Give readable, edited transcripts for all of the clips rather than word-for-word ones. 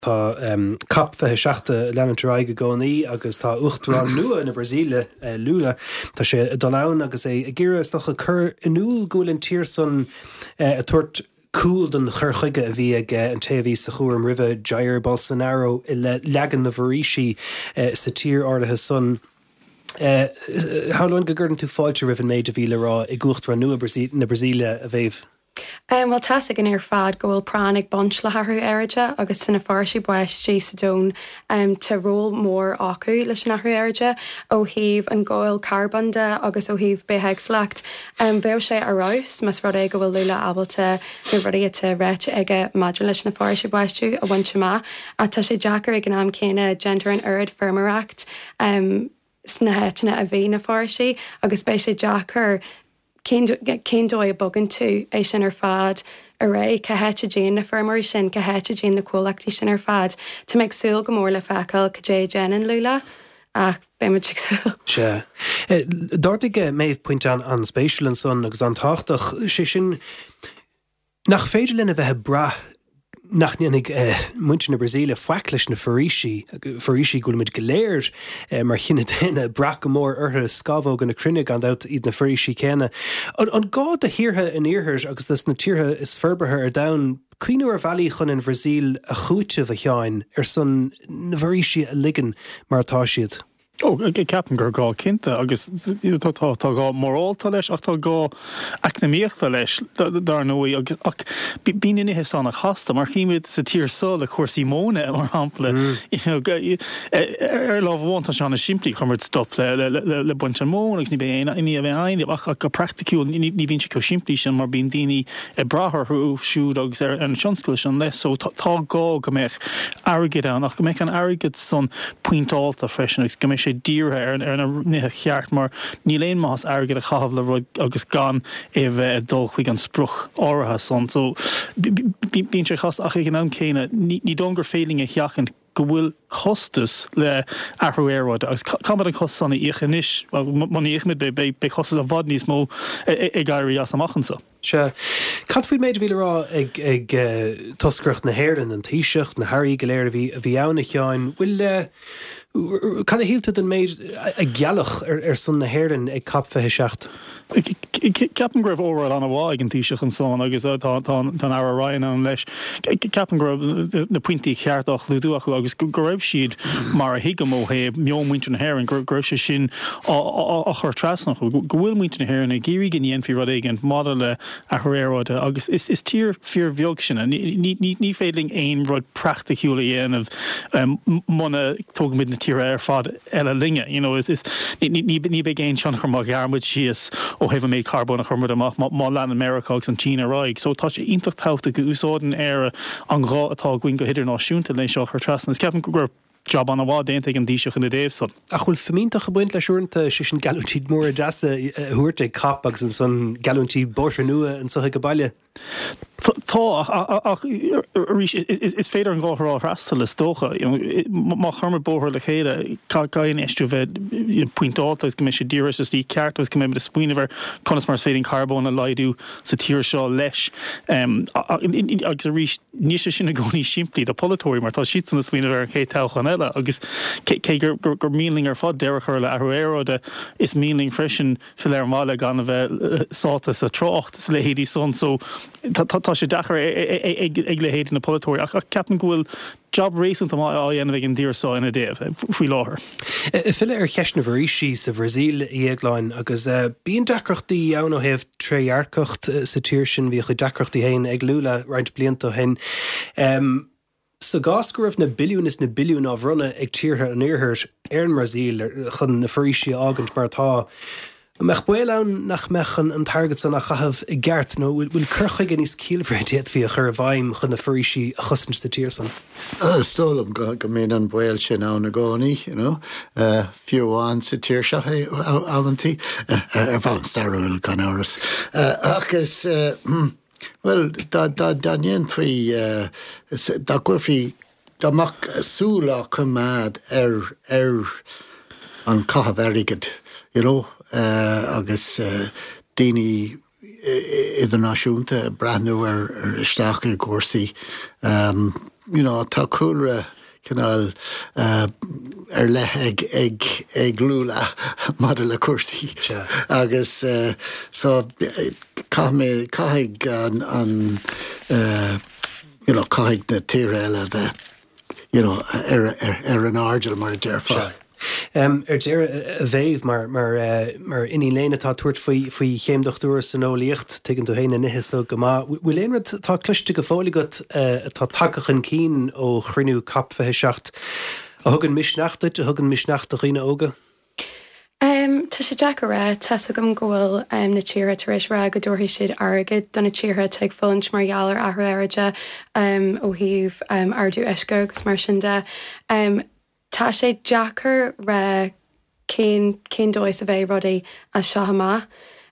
Tá cap fe seachta lean ráige gcónaí agus tá uchtrán nua na Brazíle lúla Tá sé dalán agus é ggéire is docha chur inúil gúil tír san a tuairt cool den churchuige a bhí ag an téhí sa chuairm ribh Jair Bolsonaro i le legan na bhrísí sa tír orlathe son. Hálan go gurdan tú fáilte ribh méid a bhíle rá i gúchtrán nua na Brazíle a bhéh? Well, tasig an fad go bhfuil pránig bont le hathú airide agus sinna farsí buistí sa dún te ról mór acu leis an athú airide ó híomh an gáil carbonda agus ó híomh betheag slecht. Bhéh sé arás mas rud é go bhfuil lula abalta na ruíte réit ige maidir leis na farsí buistú a bhaint má a tá sé Jackar ag an am céine Gender and Ard Firmaracht sna heitna a bhí na farsí agus bé sé Jackar cén dói a bogan tú é sin fad a ré cahéite Jane na firmar sin cahéite Jane na cólachtaí sin fad to meid súil go mór le fecail go dé Jen lula ach bé mu súil. Se. Dortige méh puint an spéisiúil an son agus an táchtach sé sin nach féidir lena bheith bra nach nínig muinte na Brazíle foiiclis na farísí gúlamid goléir mar chinna déine bra go mór orthe scavóg na crinnig an dat iad na farísí céine. An gád a hiorthe in éirs agus das na tíorthe is ferberthe ar dain cuiinú ar bhelí chun in Brazíl a chúte a cheáin ar son na farísí a ligan mar atá siad. Ceapan gur gá cinnte agus tá gá mórálta leis ach tá gá eacnamíochta leis dar nóí agus ach bíine nithe sanna chasta mar chiimiid sa tír sol a chuirsaí móna mar hampla ar lábhhaint seanna siimplí chumir stop le buint an món agus ní bé ní a bheith aine ach go practicúil ní bhín se go siimplí sin mar bíon daoine brathú siúd agus ar an seanscoil sin leis so tá gá go méich airgid an ach go méich an airgid son puintáilta freisin agus go méich díirthe ar na nithe cheart mar ní léon más airgid a chahabh le roid agus gan bheith dul chuig an spruch áirithe son so bíonn sé chas ach ag an am céine ní dongur féling a cheachan go bhfuil costas le athruéireáid agus camad an cost sanna íochanis man íochmid be costas a bhd níos mó ag gaiirí as amachansa. Se. Cad faoid méid bhíle rá ag toscracht na hhéireann an tíiseach na hairí go léir a bhí anna cheáin bhfuil cad a hialta den méid a gealach ar son na hhéireann ag cap fethe seacht? Ceapan gribh óráil an bháig an tíiseach an son agus tá ára Ryan an leis. Ceapan gribh na puintí cheartach lúdúach agus go raibh siad mar a hiigem ó héh meomhaint an hhéireann gribh sé sin a chur trasnach go bhfuil muint an hhéireann ag géirí gin dhéon fí rud éigen mada le a churéireáide agus is tír fear bheog sinna ní féling aon rud practicúla dhéanamh muna tógamid na tír ar fad eile linge ní be géin sean chumá garmid sios ó hefh méid carbon a chumrad amach má lean America agus an China raig so tá sé intach táta go úsáden ar an grá atá gin go hiidir náisiúnta lei seo chu trasna ceapan go gur job an bhád déanta an díiseach in na déobh a chuil femíntaach a buint leisiúnta sé sin galúntíd mór a deasa thuirte cap agus an son galúntí borsa nua an sothe go baile. Tá is féidir an gáthrá rastal is dócha má chumar bóthir le chéile cáin eistú bheith puintáiltas go mé sé díras is tí ceartas go mé a spúinehar conas mar féidir carbón a leidú sa tíir seo leis agus a rís níos sin na gcóí siimplí do polytóí mar tá siad san na spúinehar ché techan eile agus cé gur míling ar fád deire chuir le athruéireáide is míling freisin fill ar mála gan a bheith sátas a trácht is le héadí son so tá sé dechar ag le héad na polytóí ach ceapan gohfuil job rééisint am á dhéanamh an dírsá ina déobh faoi láthair. Fille ar cheisna bhrísí sa Bhrasaíl íagláin agus bíon decrochtaí ann ó hebh tréarcocht sa tíir sin bhí chu decrochtaí hain ag lúla roint blianta hain. Sa gáscuibh na billiún á bhrunna ag tíortha an iarthairt ar an Bhrasaíl chun na farísí ágant mar tá. Mech buileán nach mechan an target san a chahabh i gceart nó bhfuil curcha gan níos cíalbhréad fí a chur bhaim chun na farísí a chusint sa tír san. Stólam go mé an buil sin á na gcónaí, fiúháin sa tír se áhantí ar bhain starúil gan áras. Agus well, daníon faoi dá cuirfaí dámach súla cumad ar an cathab airigid, agus daoine idirnáisiúnta brathnú ar isteach i gcúrsaí tá cúlra canal le ag lúla mar le cuasaí agus caithig an caithig na tíre eile bheith an ardal mar dearfá. Déir a bhéh mar iní léanatá tuairt faoi chéimdochtúir san ólíocht tuigeann tú héine nithe so go má. Bhfuil éonrad tá cluiste go fálagat tá takeachan cín ó chruinú cap 27 a thugann misneachtaid a thugann misneachta chuoine óga? Tá sé Jack rá te gom gohfuil na tíre tar éis ra go dúirthaí siad agad donna tíre teag fáint margheallar ahra airide ó híomh ardú eisce agus mar sin de. Tá sé Jackar ra cén dóis a bheith rudaí a seohamá.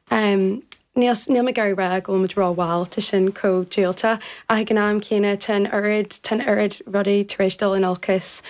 Níl me gar ra go mud ráháil tá sin có díalta a gan am céine ten urid rudaí tar éis dul in olcas.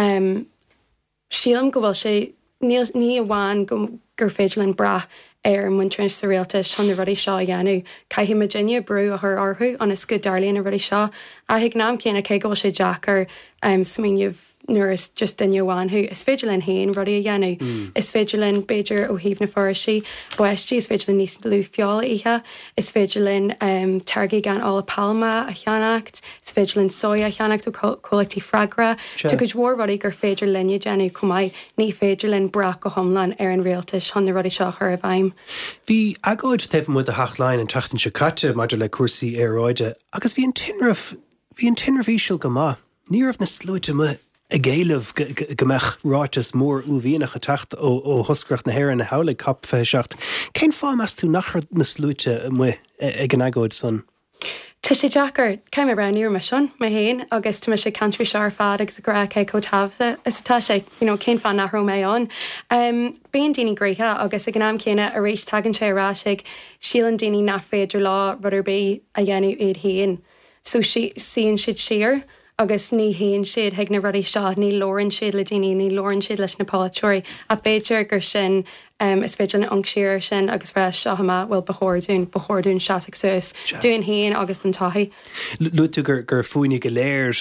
Sílam go bhfuil sé ní amháin gur féidirlinn bra an muintrins sa réaltas an na rudí seo dhéanú. Caithí Virginia brú a th orthú an is go darlíonn a rudí seo. A hiag nám céanna cé go bhfuil sé Jackar smíineh nuair is just duine bhhainthú. Is féidirlinn haon rudí a dhéanú. Is féidirlinn Beiidir ó híomh na forraí, buistí is féidirlinn níos lú fiála ihe, is féidirlinn targaí gan ála palma a cheannacht, is féidirlinn soya a cheannacht ó collectí fragra. Tu go dhór rudí gur féidir linne déanú cumáid ní féidirlinn brach go thomlan an réaltas an na rudí seo chur a bhaim. Bhí agóid taobh mu a haachláin an teachtain se caite maidir le cuasaí aráide, agus bhí an tinrah íseal go má. Níormh na slúite mu a géileh gombeach ráitas mór úlhíonach a techt ó thoscracht na hhéir na hála cap 27. Cén fá meas tú nachir na slúite mu ag an agóid son? Tá sé Jackar caiim ra níor me sin me héin agus tu sé country sear fad agus gra ché cotábhta is tá sé cén fan nachró méán. Bíon daoine gréthe agus ag an am céine a rééis tagann sé ráisiigh sílan daoine nach féidir lá rudidir bé a dhéanú iad héin. So síon siad siar agus ní héon siad heag na rudí seo ní lórann siad le daoine ní lórann siad leis na páilteoirí a Beiidir gur sin is féidir na ongsiir sin agus bheith seohamá bhfuil bethórún seaach suas dúin haon agus an taithí. Lúte gur fuoinnig go léir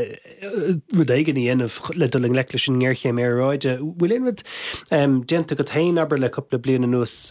rud éigeí inmh le doling le sin ggéirchéim aráide. Bhfuil éonrad déanta go tain aber le coppla bliana nuas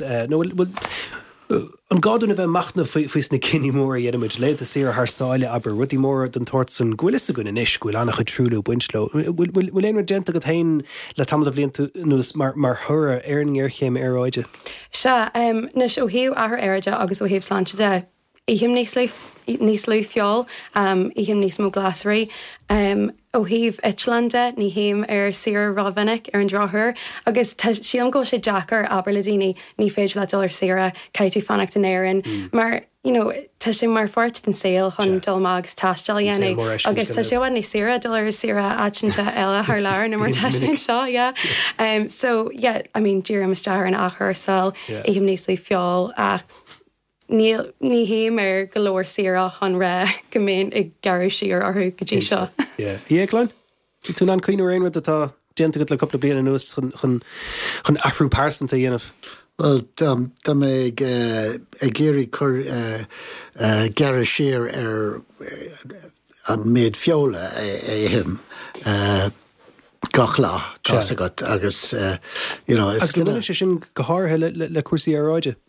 an gáúna bheith machna faois na cinní mór a dhéanamid le a séar thsáile aber rudí mór den tort san ghuiiliste gona inis gúil annach chu trúlú buintló. Bhfuil éon déanta go tain le tamada bblion nús mar thura ar an ggéirchéim aráide? Se nus ó hiú ahar airide agus ó híomh sláinte de. Ihim níos lú fiol, ihim níos mó glasarí. Ó híomh Itlande ní héim ar sir ráhannic ar an dráthir, agus sílam go sé Jackar aber le daoine ní féidir le dul ar sira caiitú fannacht in éireann. Mar tá sé mar fort den saoil chun dulma agus taistal dhéanú. Agus tá séhhain ní sira dul ar sira áitinse eile th leir na mar taisin seo. So, dír imisteir an achar sal ihim níos lú fiol ach ní héim ar golóir sira an ré go mbeon ag garú siar arthú go dtí seo. Íagláin? Tú an cuioine réonmid atá déanta go le coppla bliana nús chun achrú pásanta dhéanamh. Well, tá mé ag géirí chur garú siar ar an méid fiola é him. Gach lá agat agus agus le sin go háthe le cuasaí aráide?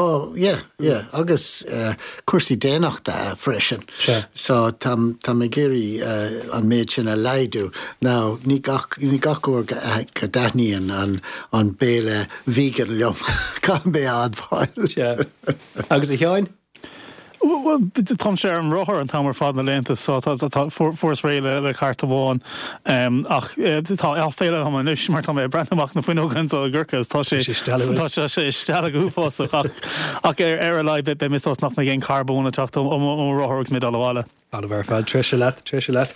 agus cuasaí déanachta freisin. So tá mé géirí an méid sin a leidú. Ná ní gachúir go daithníonn an béle vígan leom cá bé admháil. Agus i cheáin? Well, Tom sé an rothir an tamar fad na lénta fós réile le charta bháin ach tá féile ha nus mar tá mé brennach na foiogan a ggurchas tá sé stela goúfásach ach ar a leid be mis nach na gén carbónna techt rothgus mé alháile. All bhar fáil tre se leat.